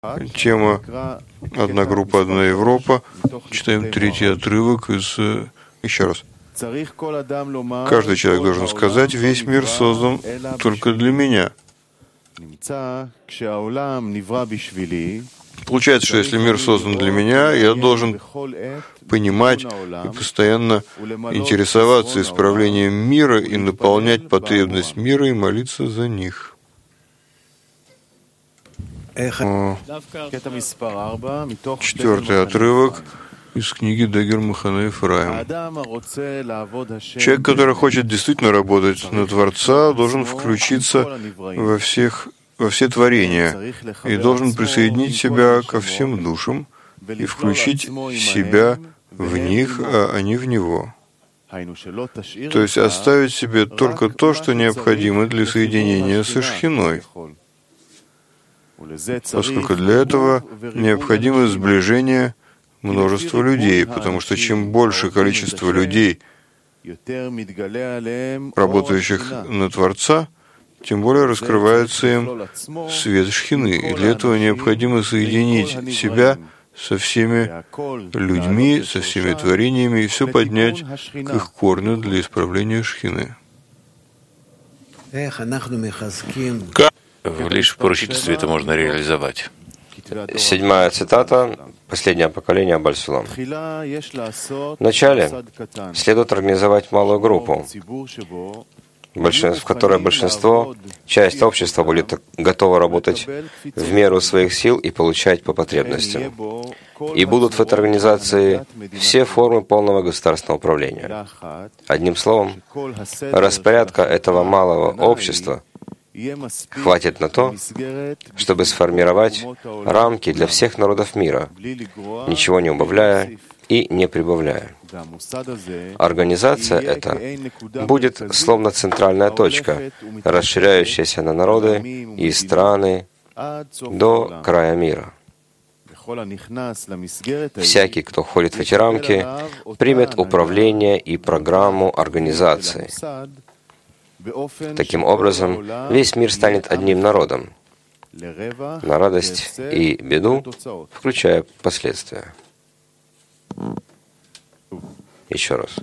Тема «Одна группа, одна Европа». Читаем третий отрывок из... Еще раз. Каждый человек должен сказать: «Весь мир создан только для меня». Получается, что если мир создан для меня, я должен понимать и постоянно интересоваться исправлением мира и наполнять потребность мира и молиться за них. Четвертый отрывок из книги Дагер Махане Ефраим. Человек, который хочет действительно работать на Творца, должен включиться во все творения и должен присоединить себя ко всем душам и включить себя в них, а они в него. То есть оставить себе только то, что необходимо для соединения со Шхиной, поскольку для этого необходимо сближение множества людей, потому что чем больше количество людей, работающих на Творца, тем более раскрывается им свет Шхины. И для этого необходимо соединить себя со всеми людьми, со всеми творениями и все поднять к их корню для исправления Шхины. Как лишь в поручительстве это можно реализовать? 7-я цитата, последнее поколение Абаль-Сулам. Вначале следует организовать малую группу, в которой большинство, часть общества будет готова работать в меру своих сил и получать по потребностям. И будут в этой организации все формы полного государственного управления. Одним словом, распорядка этого малого общества хватит на то, чтобы сформировать рамки для всех народов мира, ничего не убавляя и не прибавляя. Организация эта будет словно центральная точка, расширяющаяся на народы и страны до края мира. Всякий, кто входит в эти рамки, примет управление и программу организации. Таким образом, весь мир станет одним народом, на радость и беду, включая последствия. Еще раз.